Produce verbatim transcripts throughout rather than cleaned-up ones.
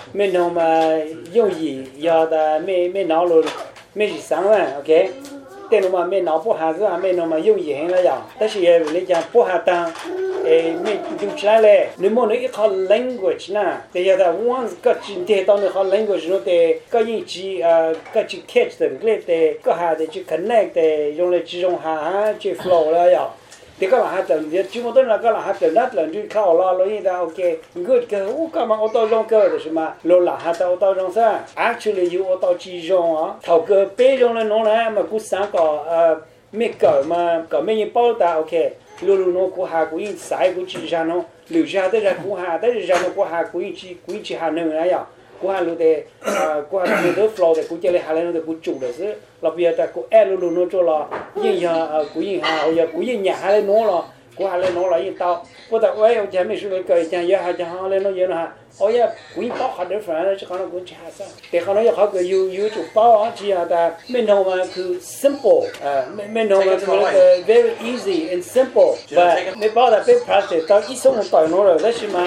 mình nó mà dùng gì giờ ta mình mình nó luôn mình chỉ sáng mà ok tên nó mà mình nó bỏ hạt rồi mình nó mà dùng gì hay là gì tất nhiên là lấy cho bỏ hạt ta mình dùng trái lệ nếu mà nói cái language nè thì giờ ta once cái chuyện thế tao nói language nó thì cái gì chỉ cái chỉ catch được cái thì cái hạt thì chỉ connect thì dùng để chỉ dùng hạt chỉ flow là gì thì các bạn hạt tầm thì chúng tôi là các bạn hạt tầm đất là chúng khảo lo lo như ta ok good cái u các bạn ô tô dùng cái đó mà lo là hạt ô tô dùng sao actually you ô tô chỉ dùng á thầu cái bé dùng là nó là mà cũng sáng có mấy cái mà có mấy những bảo ta ok luôn luôn nó cũng hạt cũng sai cũng chỉ ra nó lưu ra tới ra cũng hạt tới ra nó cũng hạt cũng chỉ cũng chỉ hạt nữa này à cũng hạt luôn để cũng hạt luôn để flow để cũng chỉ là hạt lên nó để cũng chủ được chứ là bây giờ ta cũng e luôn luôn nó cho là như giờ cũng như hạt bây giờ cũng như nhà hạt lên nó là cũng hạt lên nó là như tao có ta ơi ông cha mình suy cười cha giờ hạt cha hạt lên nó như nào ôi giờ cũng như bao hạt để phải nó chỉ có nó cũng chỉ hạt sao đểเขาnói giờเขาcái you you chụp bao á chỉ là ta mình không mà cứ simple mình không mà cứ very easy and simple và mình bảo là cái practice tao ít sống một tuổi nó rồi đó mà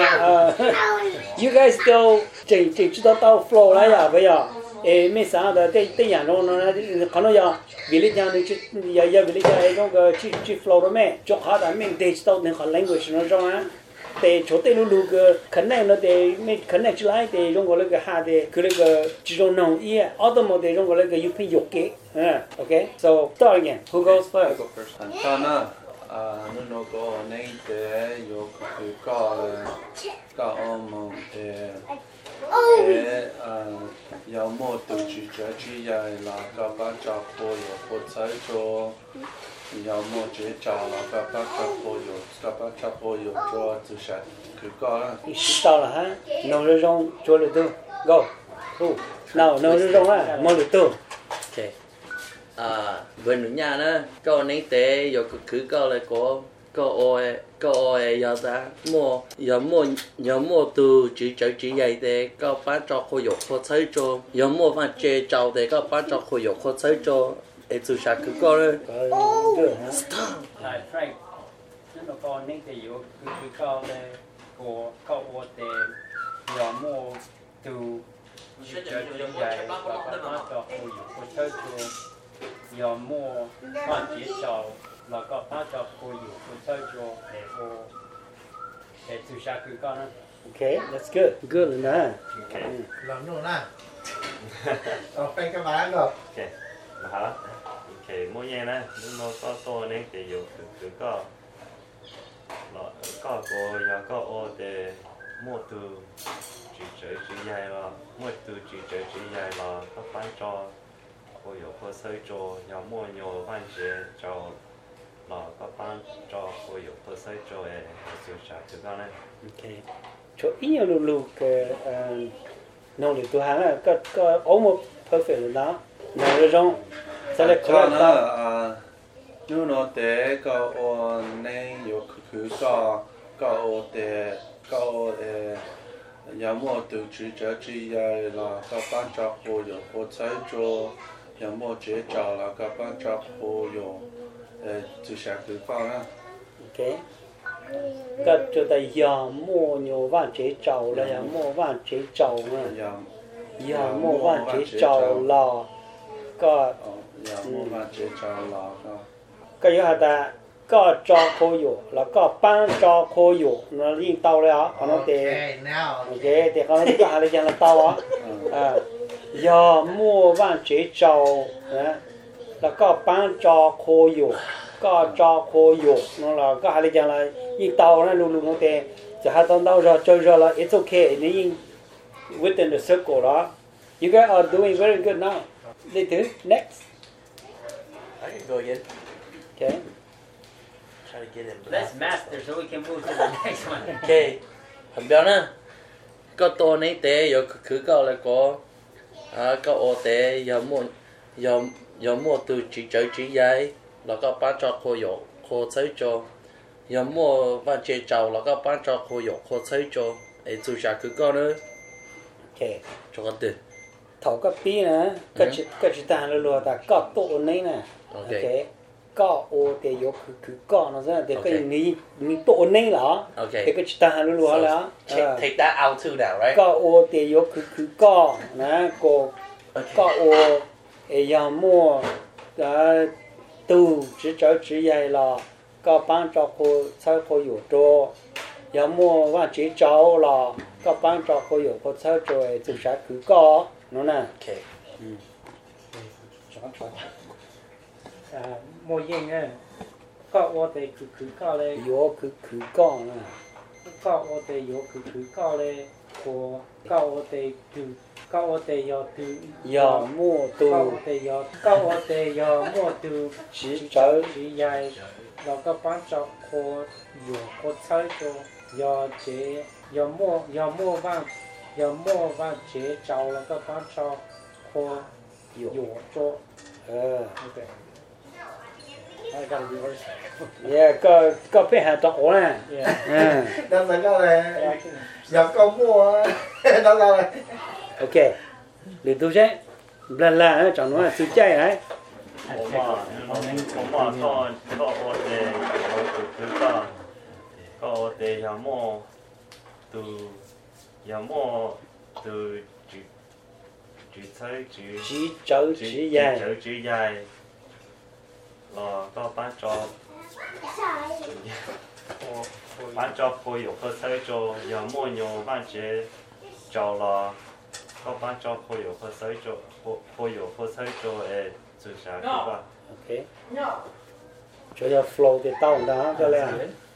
you guys still chỉ chỉ知道到 flow 来呀，不要。诶，没啥的，对对呀，侬侬那可能要为了讲你去要要为了讲那种个去去 flow 了没，做好的没得知道那个 language 那种啊，得做对路路个可能那得没可能出来得用个那个哈的，佢那个这种农业，奥多么得用个那个有品有给，嗯 ，OK，so start again，who goes first？ I go first. Antana，啊，侬那个那得有去搞搞我们的。诶，呃，要么都去这去呀，那个把家伙有或者做，要么就找那个把家伙有，个把家伙有做就是去搞了。 到了哈，弄这种做了都，go，哦，nào弄这种啊，摸了都。 OK， 啊，bên nước nhà nữa，個呢啲有個佢個嚟個。có oi có oi giờ ta mua giờ mua giờ mua từ chỉ chơi chỉ vậy thì có bán cho khôi phục khôi thấy cho giờ mua bán chơi trâu thì có bán cho khôi phục khôi thấy cho để từ sáng cứ có đấy Frank nó có những cái yếu cứ cứ có đây của có oi thì giờ mua từ chỉ chơi chỉ vậy và bán cho khôi phục khôi thấy cho giờ mua bán chỉ trâu là có bán cho khôi phục khôi thấy cho để cô để từ sáng cứ có nó okay that's good good rồi nè okay làm nữa nè ở bên cái bán rồi okay là hả okay mua nghe nè nó có to nên thì dù cứ có là có cô giờ có ô để mua từ chỉ chơi chỉ dài là mua từ chỉ chơi chỉ dài là có bán cho cô有cô xây cho giờ mua nhiều bán chế cho là có bán cho cô有cô xây cho ấy tiêu xài thứ đó này okay chỗ ít nhiều lù lù cái nông nghiệp tu hàng á có có almost perfect rồi đó nông nghiệp trong sẽ là cho nó à nếu nó để có ô nên có cứ có có ô để có ô để giờ mua từ chỉ cho chỉ là có bán cho cô有cô xây cho giờ mua chế cho là có bán cho cô有呃就下去放啊 okay cái chỗ tại giờ mua nhiều vạn chế trầu là giờ mua vạn chế trầu mà giờ mua vạn chế trầu là có giờ mua vạn chế trầu là có cái gì hả ta có cho khô dụ là có bán cho khô dụ nó liên tàu đấy á còn nó để ok thì còn nó có hai cái là tàu á à giờ mua vạn chế trầu là có bán cho khô dụ có cho khô dụ nó là có hai cái là in tàu nó luôn luôn nó để chỉ hai tàu tàu rồi chơi rồi là it's okay nếu in within the circle đó you guys are doing very good now they do next I can go again okay try to get him let's master so we can move to the next one okay thằng béo nè có to này té giờ cứ có là có à có ô té giờ mua giờ giờ mua từ chỉ chơi chỉ dài là có bán cho khô dụ khô thấy cho giờ mua bán chế trầu là có bán cho khô dụ khô thấy cho ấy chú sa cứ có nữa okay cho con từ thầu cái pi nè cái chỉ cái chỉ ta là lo ta có tổ này nè okay có ô để yo cứ cứ có nó ra để cái ní ní tổ nên là Okay. để cái chúng ta hành luôn So, là take, take that out too now, right? có ô để yo cứ cứ có nè có có ô ấy giờ mua cái tu chỉ cho chỉ vậy là có bán cho cô sao cô hiểu cho giờ mua và chỉ cho là có bán cho cô hiểu cô sao rồi chỉ sẽ cứ có nó nè Okay. à mua yên á có ô để cứ cứ có lên yo cứ cứ có nè có ô để yo cứ cứ có lên của có ô để từ có ô để yo từ giờ mua có ô tu để yo có ô để yo mua từ chỉ cho chỉ dài rồi có bán cho cô yo cô chơi cho yo chế yo mua yo mua vàng yo mua vàng chế cháu rồi có bán cho cô yo cho ờ ok I gotta reverse that. yeah có có phải hàng trọ nè Yeah. ừ Nên là có là Yeah, I can- dọc con mua đó là ok để tôi sẽ lần là chẳng nói là sự chạy đấy 我嘛，我嘛個個我哋有佢個個我哋有麼都有麼都煮煮菜煮 chỉ cho 煮 chỉ 煮 dài 酒煮嘢，咯個班咗班咗配肉個菜做有麼用班者做咯，個班咗配肉個菜做配配肉個菜做誒做啥個吧？ ok cho cho flow thì tao đó cho lên